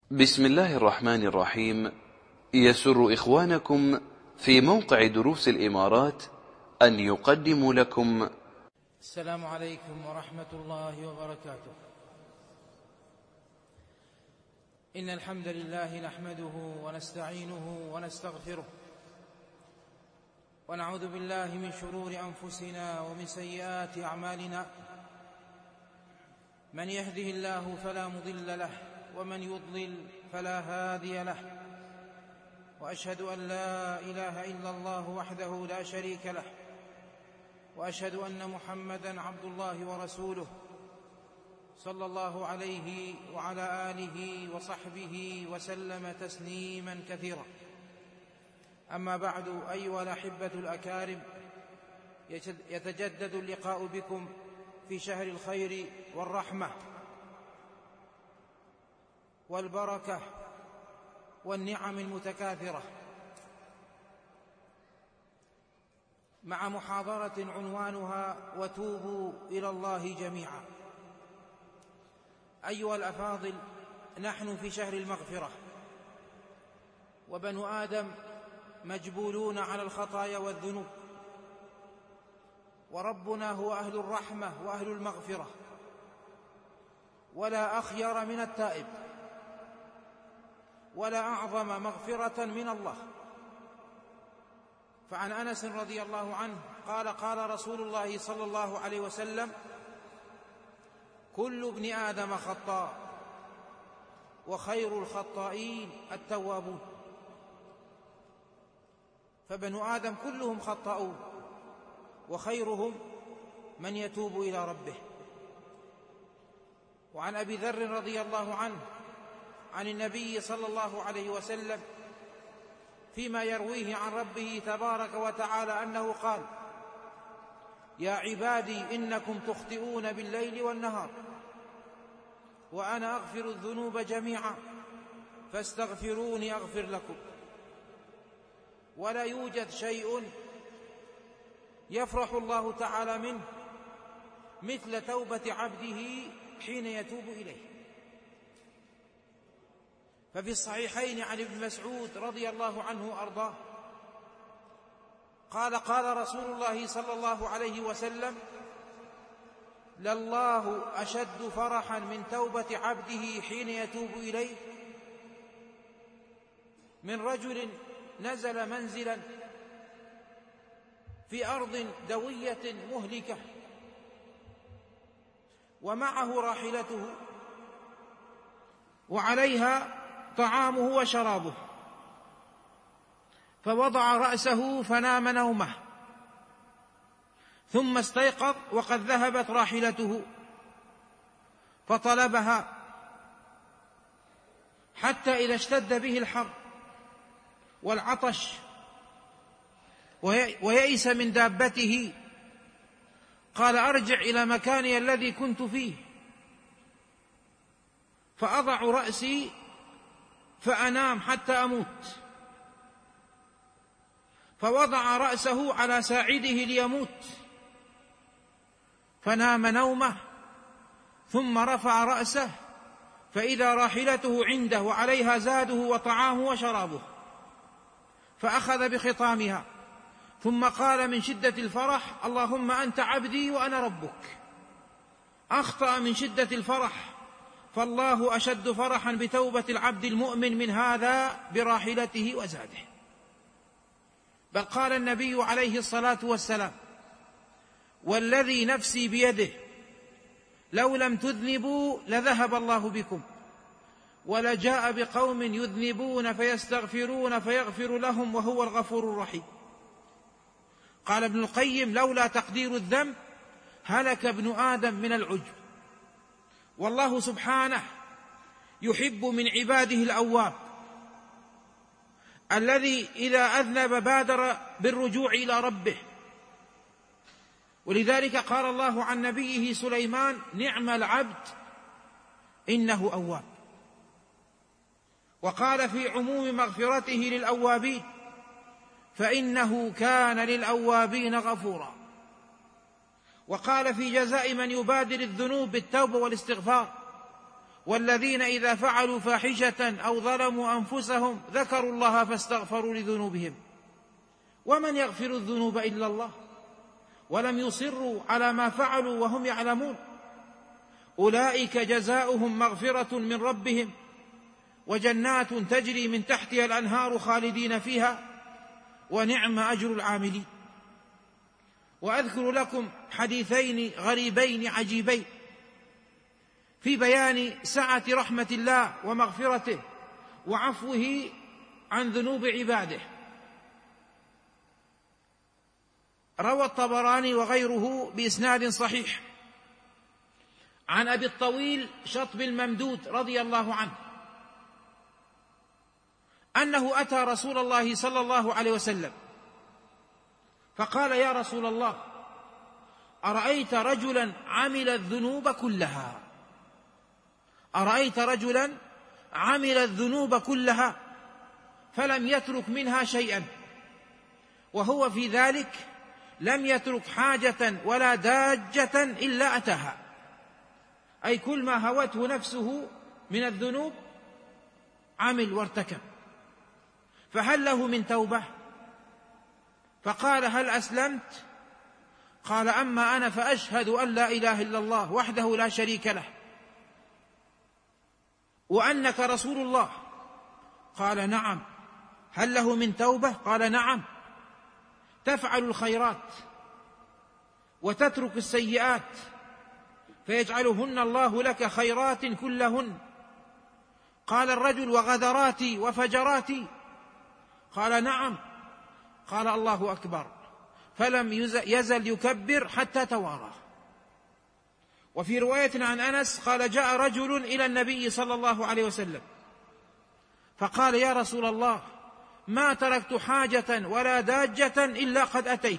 بسم الله الرحمن الرحيم. يسر إخوانكم في موقع دروس الإمارات أن يقدموا لكم السلام عليكم ورحمة الله وبركاته. إن الحمد لله نحمده ونستعينه ونستغفره، ونعوذ بالله من شرور أنفسنا ومن سيئات أعمالنا. من يهده الله فلا مضل له، ومن يضلل فلا هادي له. وأشهد أن لا إله إلا الله وحده لا شريك له، وأشهد أن محمدًا عبد الله ورسوله، صلى الله عليه وعلى آله وصحبه وسلم تسليمًا كثيرا. أما بعد، أيها الأحبة الأكارم، يتجدد اللقاء بكم في شهر الخير والرحمة والبركة والنعم المتكاثرة، مع محاضرة عنوانها وتوبوا إلى الله جميعا. أيها الأفاضل، نحن في شهر المغفرة، وبنو آدم مجبولون على الخطايا والذنوب، وربنا هو أهل الرحمة وأهل المغفرة، ولا أخير من التائب، ولا أعظم مغفرة من الله. فعن أنس رضي الله عنه قال: قال رسول الله صلى الله عليه وسلم: كل ابن آدم خطاء، وخير الخطائين التوابون. فبنو آدم كلهم خطاؤون، وخيرهم من يتوب إلى ربه. وعن أبي ذر رضي الله عنه عن النبي صلى الله عليه وسلم فيما يرويه عن ربه تبارك وتعالى أنه قال: يا عبادي إنكم تخطئون بالليل والنهار، وأنا أغفر الذنوب جميعا، فاستغفروني أغفر لكم. ولا يوجد شيء يفرح الله تعالى منه مثل توبة عبده حين يتوب إليه. ففي الصحيحين عن ابن مسعود رضي الله عنه وأرضاه قال: قال رسول الله صلى الله عليه وسلم: لله أشد فرحا من توبة عبده حين يتوب إليه من رجل نزل منزلا في أرض دوية مهلكة، ومعه راحلته، وعليها طعامه وشرابه، فوضع رأسه فنام نومه، ثم استيقظ وقد ذهبت راحلته، فطلبها حتى إذا اشتد به الحر والعطش ويئس من دابته قال: أرجع إلى مكاني الذي كنت فيه، فأضع رأسي فأنام حتى أموت. فوضع رأسه على ساعده ليموت، فنام نومه، ثم رفع رأسه فإذا راحلته عنده وعليها زاده وطعامه وشرابه، فأخذ بخطامها، ثم قال من شدة الفرح: اللهم أنت عبدي وأنا ربك. أخطأ من شدة الفرح، فالله أشد فرحا بتوبة العبد المؤمن من هذا براحلته وزاده. بل قال النبي عليه الصلاة والسلام: والذي نفسي بيده لو لم تذنبوا لذهب الله بكم، ولجاء بقوم يذنبون فيستغفرون فيغفر لهم وهو الغفور الرحيم. قال ابن القيم: لولا تقدير الذنب هلك ابن آدم من العجب. والله سبحانه يحب من عباده الأواب الذي إذا أذنب بادر بالرجوع إلى ربه. ولذلك قال الله عن نبيه سليمان: نعم العبد إنه أواب. وقال في عموم مغفرته للأوابين: فإنه كان للأوابين غفورا. وقال في جزاء من يبادر الذنوب بالتوبة والاستغفار: والذين إذا فعلوا فاحشة أو ظلموا أنفسهم ذكروا الله فاستغفروا لذنوبهم ومن يغفر الذنوب إلا الله ولم يصروا على ما فعلوا وهم يعلمون أولئك جزاؤهم مغفرة من ربهم وجنات تجري من تحتها الأنهار خالدين فيها ونعم أجر العاملين. وأذكر لكم حديثين غريبين عجيبين في بيان سعة رحمة الله ومغفرته وعفوه عن ذنوب عباده. روى الطبراني وغيره بإسناد صحيح عن أبي الطويل شطب الممدود رضي الله عنه أنه أتى رسول الله صلى الله عليه وسلم فقال: يا رسول الله، أرأيت رجلا عمل الذنوب كلها، أرأيت رجلا عمل الذنوب كلها فلم يترك منها شيئا، وهو في ذلك لم يترك حاجة ولا داجة إلا أتاها، أي كل ما هوته نفسه من الذنوب عمل وارتكب، فهل له من توبة؟ فقال: هل أسلمت؟ قال: أما أنا فأشهد أن لا إله إلا الله وحده لا شريك له وأنك رسول الله. قال: نعم. هل له من توبة؟ قال: نعم. تفعل الخيرات وتترك السيئات فيجعلهن الله لك خيرات كلهن. قال الرجل: وغدراتي وفجراتي؟ قال: نعم. قال: الله أكبر. فلم يزل يكبر حتى توارى. وفي رواية عن أنس قال: جاء رجل إلى النبي صلى الله عليه وسلم فقال: يا رسول الله، ما تركت حاجة ولا داجة إلا قد أتيت.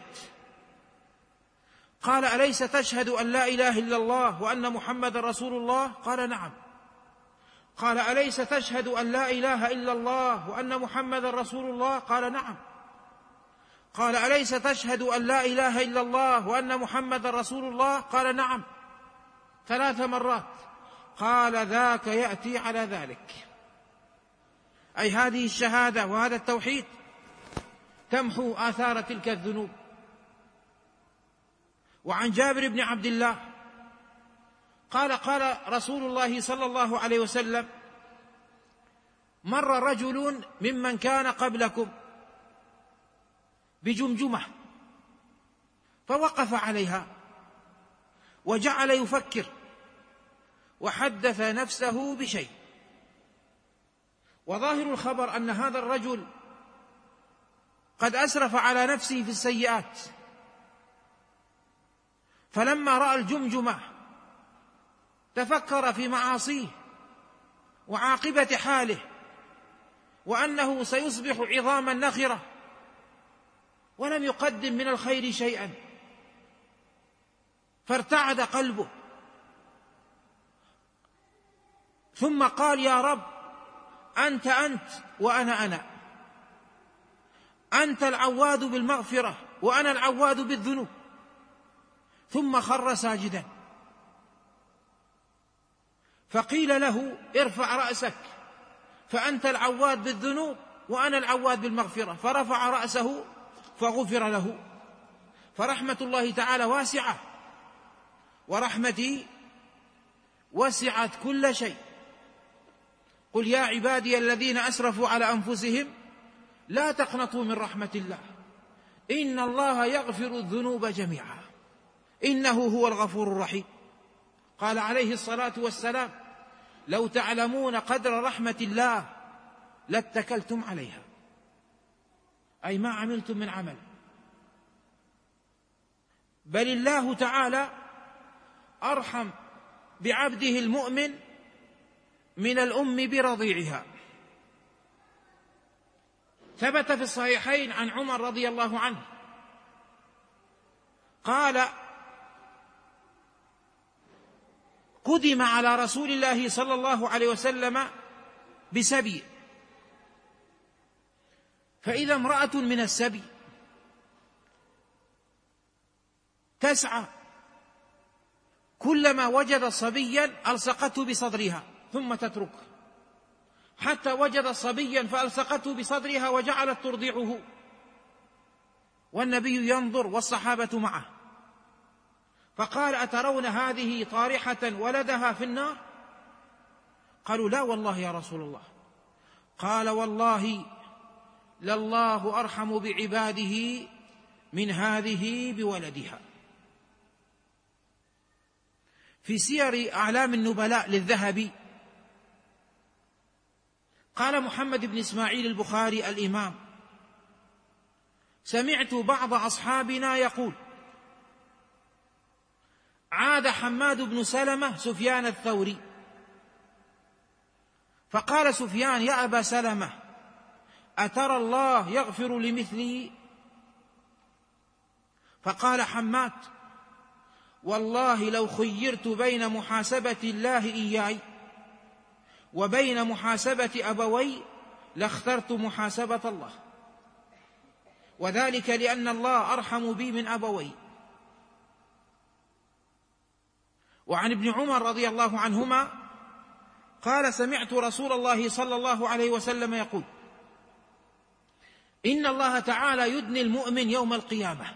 قال: أليس تشهد أن لا إله إلا الله وأن محمد رسول الله؟ قال: نعم. قال: أليس تشهد أن لا إله إلا الله وأن محمد رسول الله؟ قال: نعم. قال: أليس تشهد أن لا إله إلا الله وأن محمد رسول الله؟ قال: نعم. 3 مرات. قال: ذاك يأتي على ذلك، أي هذه الشهادة وهذا التوحيد تمحو آثار تلك الذنوب. وعن جابر بن عبد الله قال: قال رسول الله صلى الله عليه وسلم: مر رجل ممن كان قبلكم بجمجمة فوقف عليها وجعل يفكر وحدث نفسه بشيء، وظاهر الخبر أن هذا الرجل قد أسرف على نفسه في السيئات، فلما رأى الجمجمة تفكر في معاصيه وعاقبة حاله وأنه سيصبح عظاما نخرة ولم يقدم من الخير شيئا، فارتعد قلبه، ثم قال: يا رب، أنت وأنا أنا، أنت العواد بالمغفرة وأنا العواد بالذنوب. ثم خر ساجدا، فقيل له: ارفع رأسك فأنت العواد بالذنوب وأنا العواد بالمغفرة. فرفع رأسه فغفر له. فرحمة الله تعالى واسعة، ورحمتي وسعت كل شيء. قل يا عبادي الذين أسرفوا على أنفسهم لا تقنطوا من رحمة الله إن الله يغفر الذنوب جميعا إنه هو الغفور الرحيم. قال عليه الصلاة والسلام: لو تعلمون قدر رحمة الله لاتكلتم عليها، أي ما عملتم من عمل. بل الله تعالى أرحم بعبده المؤمن من الأم برضيعها. ثبت في الصحيحين عن عمر رضي الله عنه قال: قدم على رسول الله صلى الله عليه وسلم بسبي، فإذا امرأة من السبي تسعى، كلما وجدت صبيا ألصقته بصدرها ثم تتركه، حتى وجد صبيا فألصقته بصدرها وجعلت ترضعه، والنبي ينظر والصحابة معه، فقال: أترون هذه طارحة ولدها في النار؟ قالوا: لا والله يا رسول الله. قال: والله لله أرحم بعباده من هذه بولدها. في سير أعلام النبلاء للذهبي قال محمد بن إسماعيل البخاري الإمام: سمعت بعض أصحابنا يقول: عاد حماد بن سلمة سفيان الثوري، فقال سفيان: يا أبا سلمة، أترى الله يغفر لمثلي؟ فقال حماد: والله لو خيرت بين محاسبة الله إياي وبين محاسبة أبوي لاخترت محاسبة الله، وذلك لأن الله أرحم بي من أبوي. وعن ابن عمر رضي الله عنهما قال: سمعت رسول الله صلى الله عليه وسلم يقول: إن الله تعالى يدني المؤمن يوم القيامة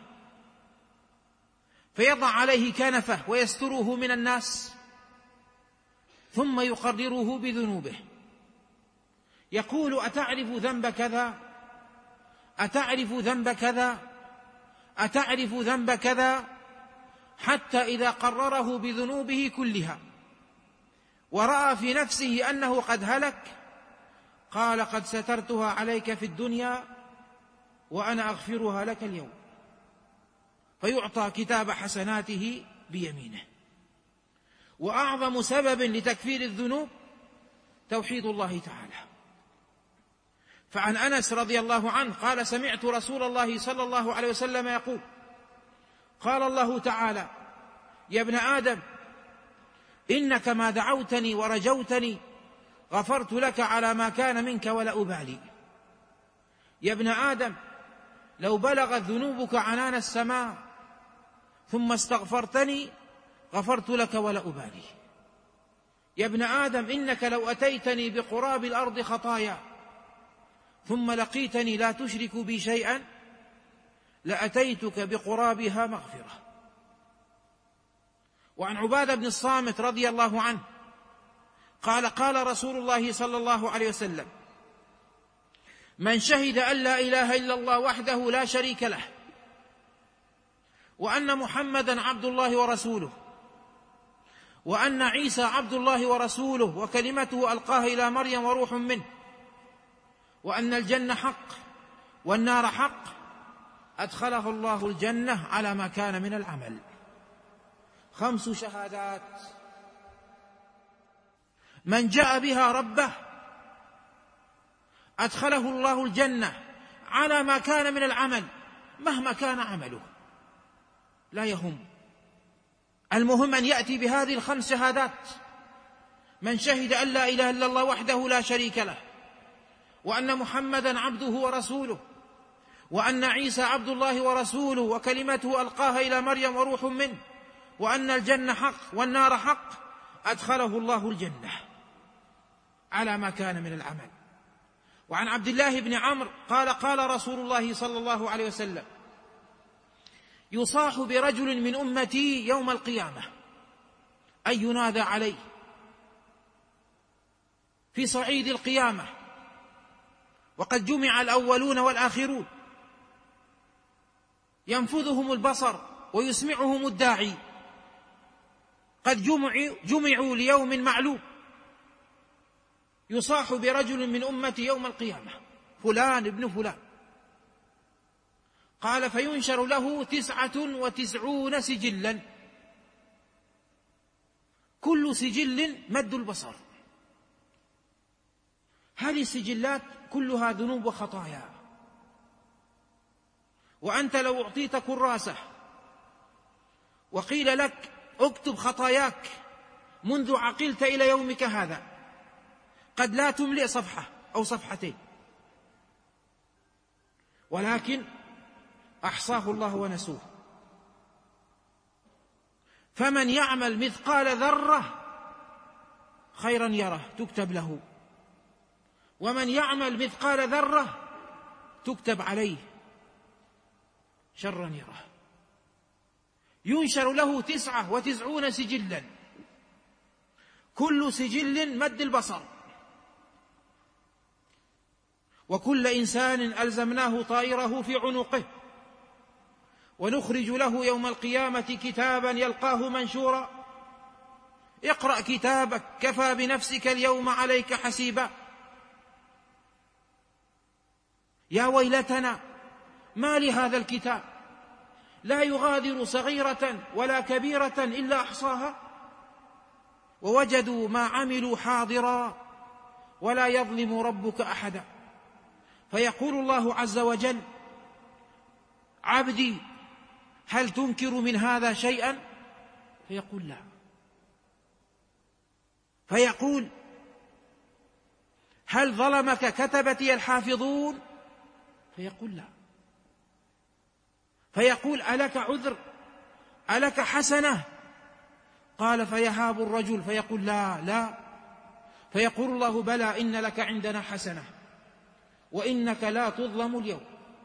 فيضع عليه كنفه ويستره من الناس، ثم يقرره بذنوبه، يقول: أتعرف ذنب كذا؟ أتعرف ذنب كذا؟ أتعرف ذنب كذا؟ حتى إذا قرره بذنوبه كلها ورأى في نفسه أنه قد هلك قال: قد سترتها عليك في الدنيا وأنا أغفرها لك اليوم، فيعطى كتاب حسناته بيمينه. وأعظم سبب لتكفير الذنوب توحيد الله تعالى. فعن أنس رضي الله عنه قال: سمعت رسول الله صلى الله عليه وسلم يقول: قال الله تعالى: يا ابن آدم، إنك ما دعوتني ورجوتني غفرت لك على ما كان منك ولا أبالي. يا ابن آدم، لو بلغت ذنوبك عنان السماء ثم استغفرتني غفرت لك ولا أبالي. يا ابن آدم، إنك لو أتيتني بقراب الأرض خطايا ثم لقيتني لا تشرك بي شيئا لأتيتك بقرابها مغفرة. وعن عبادة بن الصامت رضي الله عنه قال: قال رسول الله صلى الله عليه وسلم: من شهد أن لا إله إلا الله وحده لا شريك له وأن محمدا عبد الله ورسوله وأن عيسى عبد الله ورسوله وكلمته ألقاها إلى مريم وروح منه وأن الجنة حق والنار حق أدخله الله الجنة على ما كان من العمل. 5 شهادات من جاء بها ربه أدخله الله الجنة على ما كان من العمل مهما كان عمله، لا يهم، المهم أن يأتي بهذه 5 شهادات: من شهد أن لا إله إلا الله وحده لا شريك له وأن محمدا عبده ورسوله وأن عيسى عبد الله ورسوله وكلمته ألقاها إلى مريم وروح منه وأن الجنة حق والنار حق أدخله الله الجنة على ما كان من العمل. وعن عبد الله بن عمرو قال: قال رسول الله صلى الله عليه وسلم: يصاح برجل من أمتي يوم القيامة أي ينادى عليه في صعيد القيامة وقد جمع الأولون والآخرون، ينفذهم البصر ويسمعهم الداعي، قد جمعوا ليوم معلوم. يصاح برجل من أمتي يوم القيامة فلان ابن فلان. قال: فينشر له 99 سجلا، كل سجل مد البصر. هذه السجلات كلها ذنوب وخطايا، وأنت لو أعطيت كراسة وقيل لك اكتب خطاياك منذ عقلت إلى يومك هذا قد لا تملئ صفحة أو صفحتين، ولكن أحصاه الله ونسوه. فمن يعمل مثقال ذرة خيرا يره تكتب له، ومن يعمل مثقال ذرة تكتب عليه شرا يره. ينشر له 99 سجلا، كل سجل مد البصر، وكل إنسان ألزمناه طائره في عنقه، ونخرج له يوم القيامة كتابا يلقاه منشورا، اقرأ كتابك كفى بنفسك اليوم عليك حسيبا. يا ويلتنا ما لهذا الكتاب لا يغادر صغيرة ولا كبيرة إلا أحصاها، ووجدوا ما عملوا حاضرا ولا يظلم ربك أحدا. فيقول الله عز وجل: عبدي هل تنكر من هذا شيئا؟ فيقول لا. فيقول: هل ظلمك كتبتي الحافظون؟ فيقول لا. فيقول: ألك عذر؟ ألك حسنة؟ قال: فيهاب الرجل فيقول: لا. فيقول الله: بلى، إن لك عندنا حسنة وإنك لا تظلم اليوم.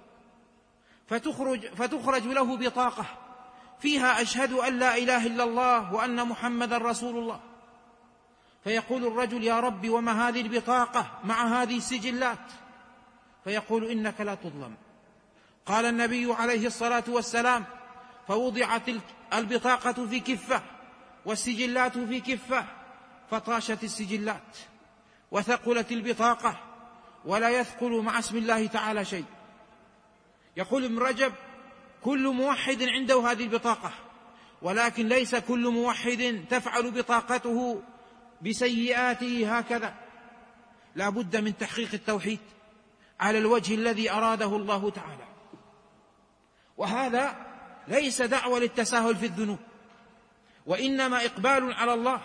فتخرج له بطاقة فيها: أشهد أن لا إله إلا الله وأن محمدا رسول الله. فيقول الرجل: يا رب، وما هذه البطاقة مع هذه السجلات؟ فيقول: إنك لا تظلم. قال النبي عليه الصلاة والسلام: فوضعت البطاقة في كفة والسجلات في كفة، فطاشت السجلات وثقلت البطاقة، ولا يثقل مع اسم الله تعالى شيء. يقول ابن رجب: كل موحد عنده هذه البطاقة، ولكن ليس كل موحد تفعل بطاقته بسيئاته هكذا. لا بد من تحقيق التوحيد على الوجه الذي أراده الله تعالى، وهذا ليس دعوة للتساهل في الذنوب، وإنما إقبال على الله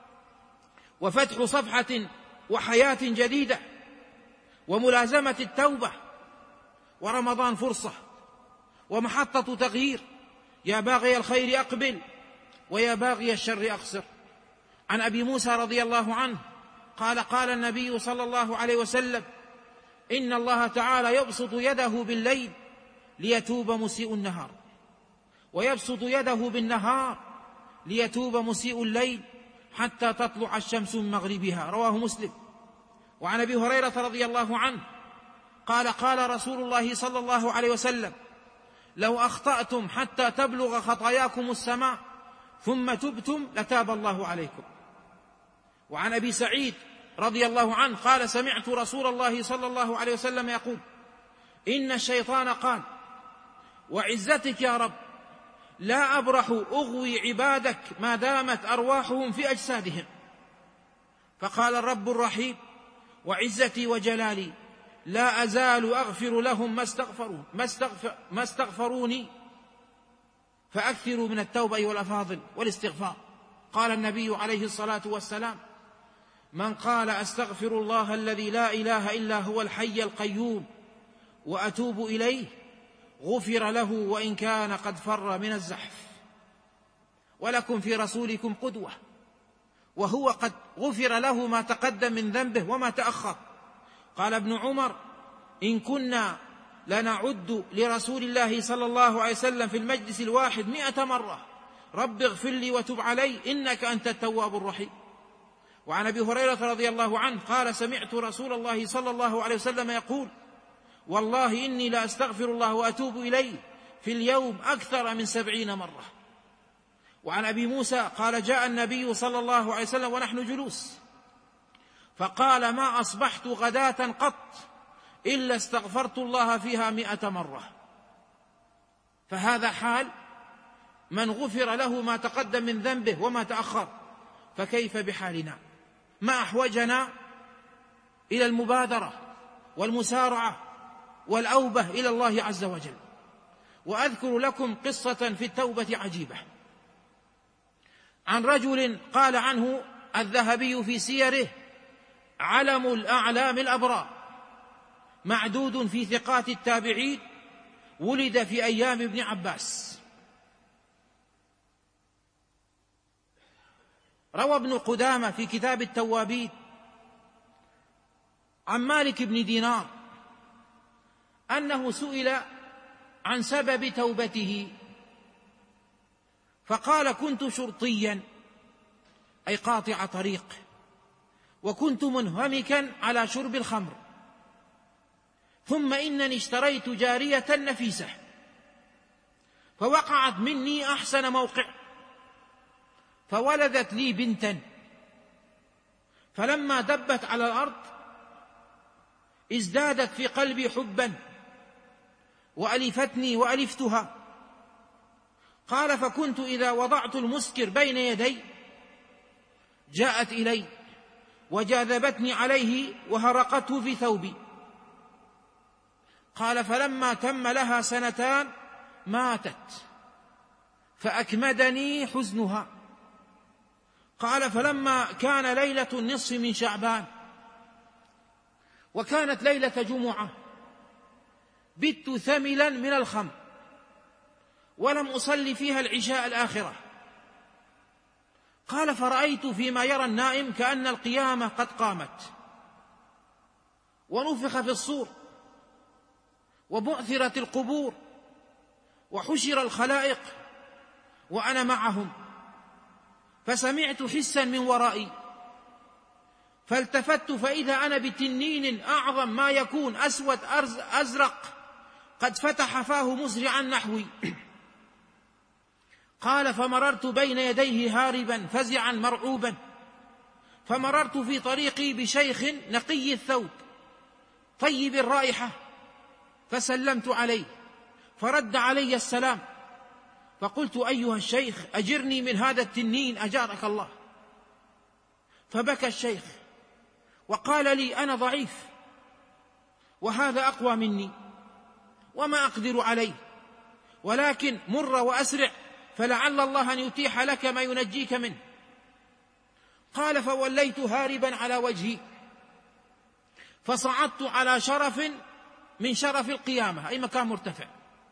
وفتح صفحة وحياة جديدة وملازمة التوبة. ورمضان فرصة ومحطة تغيير، يا باغي الخير أقبل ويا باغي الشر أقصر. عن أبي موسى رضي الله عنه قال: قال النبي صلى الله عليه وسلم: إن الله تعالى يبسط يده بالليل ليتوب مسيء النهار، ويبسط يده بالنهار ليتوب مسيء الليل حتى تطلع الشمس من مغربها. رواه مسلم. وعن أبي هريرة رضي الله عنه قال: قال رسول الله صلى الله عليه وسلم: لو أخطأتم حتى تبلغ خطاياكم السماء ثم تبتم لتاب الله عليكم. وعن أبي سعيد رضي الله عنه قال: سمعت رسول الله صلى الله عليه وسلم يقول: إن الشيطان قال: وعزتك يا رب لا أبرح أغوي عبادك ما دامت أرواحهم في أجسادهم. فقال الرب الرحيم: وعزتي وجلالي لا أزال أغفر لهم ما استغفروني، فأكثروا من التوبة أيها الأفاضل والاستغفار. قال النبي عليه الصلاة والسلام: من قال أستغفر الله الذي لا إله إلا هو الحي القيوم وأتوب إليه غفر له وإن كان قد فر من الزحف. ولكم في رسولكم قدوة، وهو قد غفر له ما تقدم من ذنبه وما تأخر. قال ابن عمر: إن كنا لنعد لرسول الله صلى الله عليه وسلم في المجلس الواحد 100 مرة: رب اغفر لي وتب علي إنك أنت التواب الرحيم. وعن أبي هريرة رضي الله عنه قال: سمعت رسول الله صلى الله عليه وسلم يقول: والله إني لا أستغفر الله وأتوب إليه في اليوم أكثر من 70 مرة. وعن أبي موسى قال: جاء النبي صلى الله عليه وسلم ونحن جلوس فقال: ما أصبحت غداة قط إلا استغفرت الله فيها 100 مرة. فهذا حال من غفر له ما تقدم من ذنبه وما تأخر، فكيف بحالنا؟ ما أحوجنا إلى المبادرة والمسارعة والأوبة إلى الله عز وجل. وأذكر لكم قصة في التوبة عجيبة، عن رجل قال عنه الذهبي في سيره: علم الأعلام الأبرار، معدود في ثقات التابعين، ولد في أيام ابن عباس. روى ابن قدامة في كتاب التوابين عن مالك بن دينار أنه سئل عن سبب توبته فقال: كنت شرطيا، أي قاطع طريق، وكنت منهمكا على شرب الخمر، ثم إنني اشتريت جارية نفيسة فوقعت مني أحسن موقع، فولدت لي بنتا، فلما دبت على الأرض ازدادت في قلبي حبا وألفتني وألفتها. قال: فكنت إذا وضعت المسكر بين يدي جاءت إلي وجاذبتني عليه وهرقته في ثوبي. قال: فلما تم لها 2 سنين ماتت فأكمدني حزنها. قال: فلما كان ليلة النصف من شعبان وكانت ليلة جمعة بت ثملا من الخمر ولم أصلي فيها العشاء الآخرة. قال: فرأيت فيما يرى النائم كأن القيامة قد قامت ونفخ في الصور وبعثرت القبور وحشر الخلائق وأنا معهم، فسمعت حسا من ورائي، فالتفت فإذا أنا بتنين أعظم ما يكون أسود أزرق قد فتح فاه مسرعا نحوي. قال: فمررت بين يديه هاربا فزعا مرعوبا، فمررت في طريقي بشيخ نقي الثوب طيب الرائحة فسلمت عليه فرد علي السلام، فقلت: أيها الشيخ أجرني من هذا التنين أجارك الله. فبكى الشيخ وقال لي: أنا ضعيف وهذا أقوى مني وما أقدر عليه، ولكن مر وأسرع فلعل الله أن يتيح لك ما ينجيك منه. قال: فوليت هاربا على وجهي فصعدت على شرف من شرف القيامة، أي مكان مرتفع،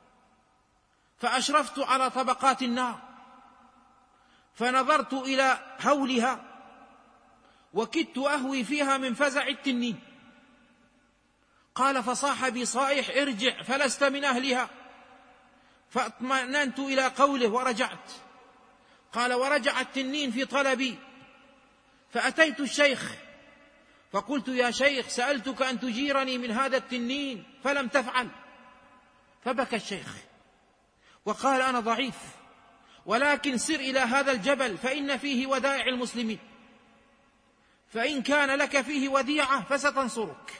فأشرفت على طبقات النار فنظرت إلى هولها وكدت أهوي فيها من فزع التنين. قال: فصاح بي صائح: ارجع فلست من أهلها، فاطمأننت إلى قوله ورجعت. قال: ورجع التنين في طلبي، فأتيت الشيخ فقلت: يا شيخ سألتك أن تجيرني من هذا التنين فلم تفعل. فبكى الشيخ وقال: أنا ضعيف، ولكن سر إلى هذا الجبل فإن فيه ودائع المسلمين، فإن كان لك فيه وديعة فستنصرك.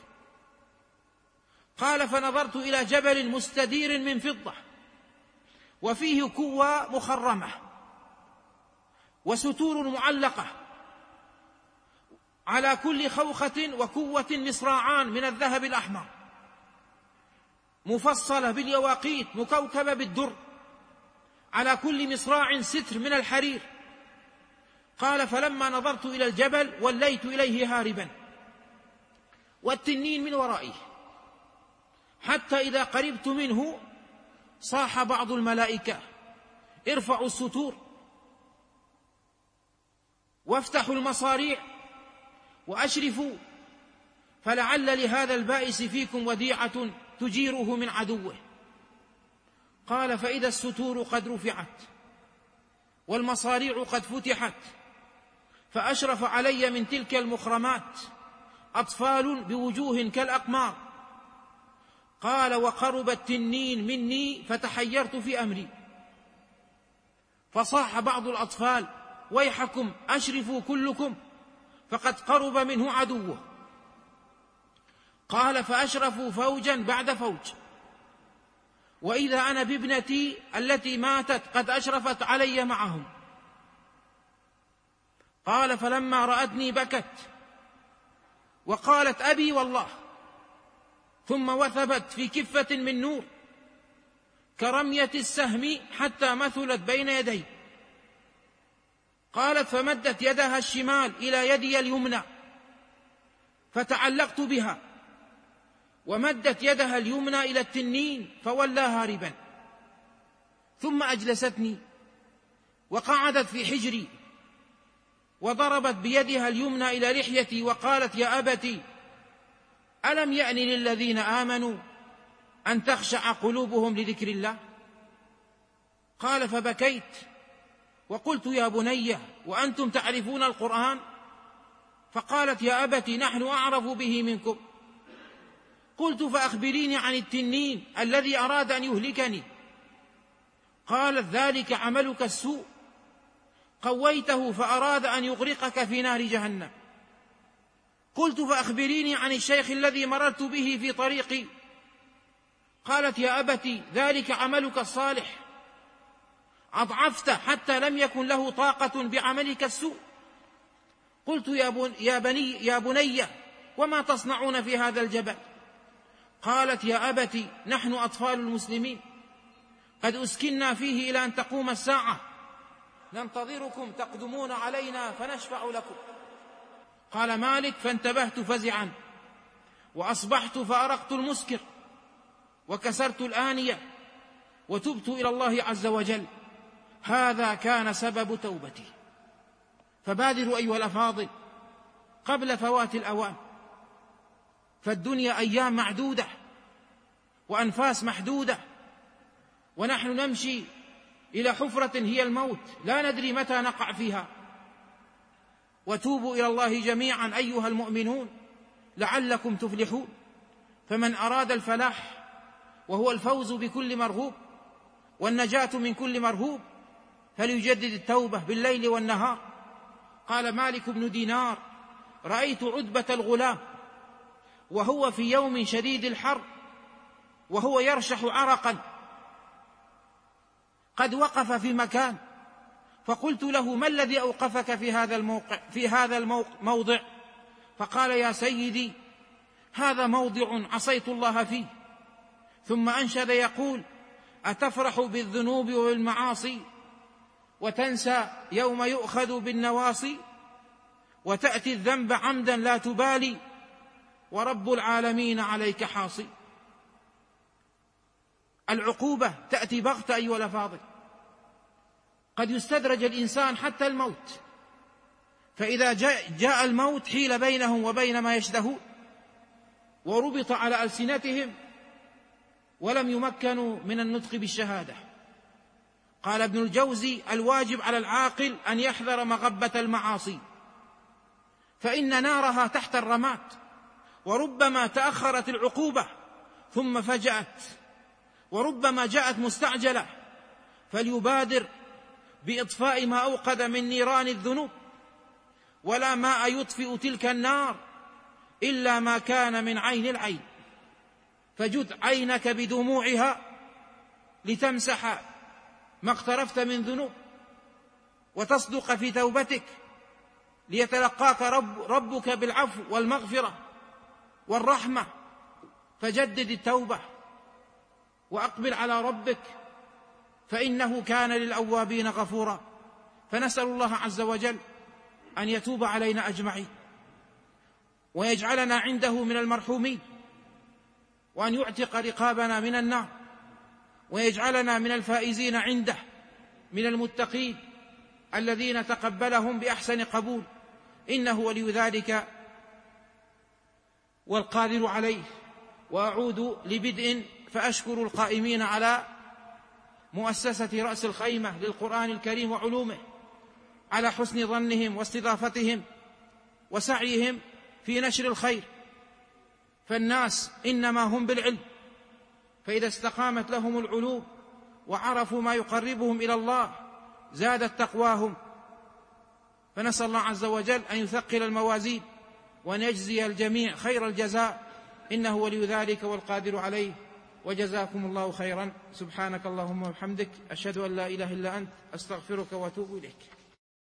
قال: فنظرت إلى جبل مستدير من فضة وفيه كوى مخرمة وستور معلقة، على كل خوخة وكوة مصراعان من الذهب الأحمر، مفصلة باليواقيت مكوكبة بالدر، على كل مصراع ستر من الحرير. قال: فلما نظرت إلى الجبل وليت إليه هاربا والتنين من ورائي، حتى إذا قربت منه صاح بعض الملائكة: ارفعوا الستور وافتحوا المصاريع وأشرفوا، فلعل لهذا البائس فيكم وديعة تجيره من عدوه. قال: فإذا الستور قد رفعت والمصاريع قد فتحت، فأشرف علي من تلك المخرمات أطفال بوجوه كالأقمار. قال: وقرب التنين مني فتحيرت في أمري، فصاح بعض الأطفال: ويحكم أشرفوا كلكم فقد قرب منه عدوه. قال: فأشرفوا فوجا بعد فوج، وإذا أنا بابنتي التي ماتت قد أشرفت علي معهم. قال: فلما رأتني بكت وقالت: أبي والله، ثم وثبت في كفة من نور كرمية السهم حتى مثلت بين يدي. قالت: فمدت يدها الشمال إلى يدي اليمنى فتعلقت بها، ومدت يدها اليمنى إلى التنين فولى هاربا، ثم أجلستني وقعدت في حجري وضربت بيدها اليمنى إلى لحيتي وقالت: يا أبتي، ألم يأن للذين آمنوا أن تخشع قلوبهم لذكر الله؟ قال: فبكيت وقلت: يا بني، وأنتم تعرفون القرآن؟ فقالت: يا أبتي، نحن أعرف به منكم. قلت: فأخبريني عن التنين الذي أراد أن يهلكني. قالت: ذلك عملك السوء، قويته فأراد أن يغرقك في نار جهنم. قلت: فأخبريني عن الشيخ الذي مررت به في طريقي. قالت: يا أبتي، ذلك عملك الصالح، أضعفت حتى لم يكن له طاقة بعملك السوء. قلت: يا بني، وما تصنعون في هذا الجبل؟ قالت: يا أبتي، نحن أطفال المسلمين، قد أسكننا فيه إلى أن تقوم الساعة، ننتظركم تقدمون علينا فنشفع لكم. قال مالك: فانتبهت فزعا، وأصبحت فأرقت المسكر، وكسرت الآنية، وتبت إلى الله عز وجل. هذا كان سبب توبتي. فبادروا أيها الأفاضل قبل فوات الأوان، فالدنيا أيام معدودة وأنفاس محدودة، ونحن نمشي إلى حفرة هي الموت، لا ندري متى نقع فيها. وتوبوا إلى الله جميعا أيها المؤمنون لعلكم تفلحون. فمن أراد الفلاح، وهو الفوز بكل مرغوب والنجاة من كل مرهوب، فليجدد التوبة بالليل والنهار. قال مالك بن دينار: رأيت عتبة الغلام وهو في يوم شديد الحر، وهو يرشح عرقا، قد وقف في مكان، فقلت له: ما الذي أوقفك في هذا الموضع؟ فقال: يا سيدي، هذا موضع عصيت الله فيه. ثم أنشد يقول: أتفرح بالذنوب والمعاصي وتنسى يوم يؤخذ بالنواصي، وتأتي الذنب عمدا لا تبالي، ورب العالمين عليك حاصي. العقوبة تأتي بغتة أيها الأفاضل، قد يستدرج الإنسان حتى الموت، فإذا جاء الموت حيل بينهم وبين ما يشتهون، وربط على ألسنتهم ولم يمكنوا من النطق بالشهادة. قال ابن الجوزي: الواجب على العاقل أن يحذر مغبة المعاصي، فإن نارها تحت الرماد، وربما تأخرت العقوبة ثم فجأت، وربما جاءت مستعجلة، فليبادر بإطفاء ما أوقد من نيران الذنوب، ولا ماء يطفئ تلك النار إلا ما كان من عين العين. فجد عينك بدموعها لتمسح ما اقترفت من ذنوب، وتصدق في توبتك، ليتلقاك ربك بالعفو والمغفرة والرحمة. فجدد التوبة وأقبل على ربك، فإنه كان للأوابين غفورا. فنسأل الله عز وجل أن يتوب علينا أجمعين، ويجعلنا عنده من المرحومين، وأن يعتق رقابنا من النار، ويجعلنا من الفائزين عنده، من المتقين الذين تقبلهم بأحسن قبول، إنه ولي ذلك والقادر عليه. وأعود لبدء فأشكر القائمين على مؤسسة رأس الخيمة للقرآن الكريم وعلومه على حسن ظنهم واستضافتهم وسعيهم في نشر الخير، فالناس إنما هم بالعلم، فإذا استقامت لهم العلوم وعرفوا ما يقربهم إلى الله زادت تقواهم. فنسأل الله عز وجل أن يثقل الموازين وأن يجزي الجميع خير الجزاء، إنه ولي ذلك والقادر عليه. وجزاكم الله خيرا. سبحانك اللهم وبحمدك، أشهد أن لا إله إلا أنت، أستغفرك وأتوب إليك.